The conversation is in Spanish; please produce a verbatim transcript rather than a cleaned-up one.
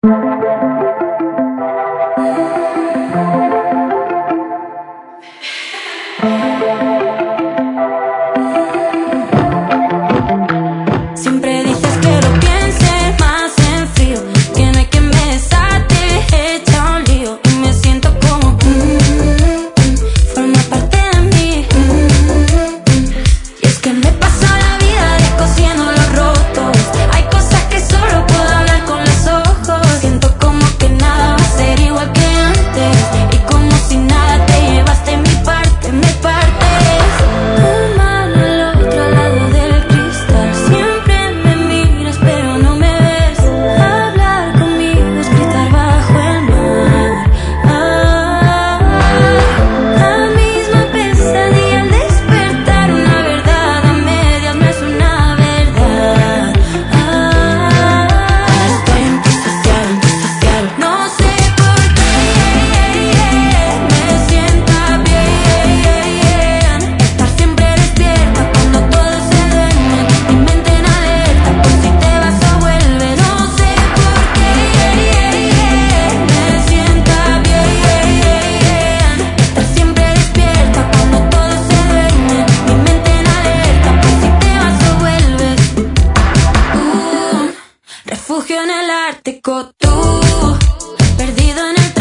Siempre dices que lo pienses más en frío, que no hay quien me desate, hecha un lío. Y me siento como mmm, forma parte de mí. Y es que me paso la vida descosiendo los rotos. Hay cosas que solo puedo hablar con los ojos. Siento como que nada va a ser igual que antes, y como si nada te llevaste mi parte, me partes. Tu mano al otro lado del cristal, siempre me miras pero no me ves. Hablar conmigo es gritar bajo el mar. Ah, la misma pesadilla al despertar, una verdad a medias no es una verdad. Ah, estoy antisocial, antisocial. No sé por qué me sienta bien estar siempre despierta cuando todo se duerme. Mi mente en alerta por si te vas o vuelves. No sé por qué me sienta bien estar siempre despierta cuando todo se duerme. Mi mente en alerta por si te vas o vuelves. Uh, refugio en el Ártico, tú perdido en el